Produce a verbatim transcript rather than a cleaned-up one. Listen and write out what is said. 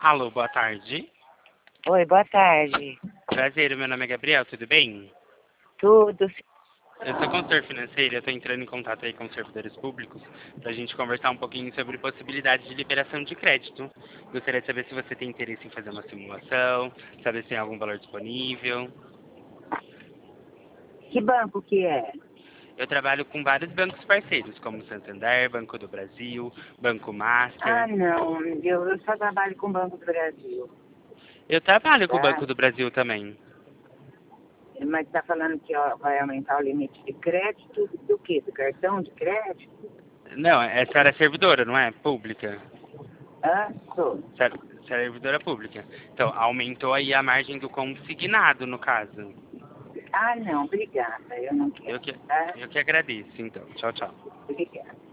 Alô, boa tarde. Oi, boa tarde. Prazer, meu nome é Gabriel, tudo bem? Tudo. Eu sou consultor financeiro, eu estou entrando em contato aí com os servidores públicos para a gente conversar um pouquinho sobre possibilidade de liberação de crédito. Gostaria de saber se você tem interesse em fazer uma simulação, saber se tem algum valor disponível. Que banco que é? Eu trabalho com vários bancos parceiros, como Santander, Banco do Brasil, Banco Ah, Master. não. Eu, eu só trabalho com o Banco do Brasil, Eu trabalho com o tá? Banco do Brasil também. Mas tá falando que ó, vai aumentar o limite de crédito do quê? Do cartão de crédito? Não, a senhora é servidora, não é? Pública. Ah, sou. Ser- Servidora pública. Então, aumentou aí a margem do consignado, no caso. Ah, não. Obrigada. Eu não Eu quero, que, tá? eu que agradeço, então. Tchau, tchau. Obrigada.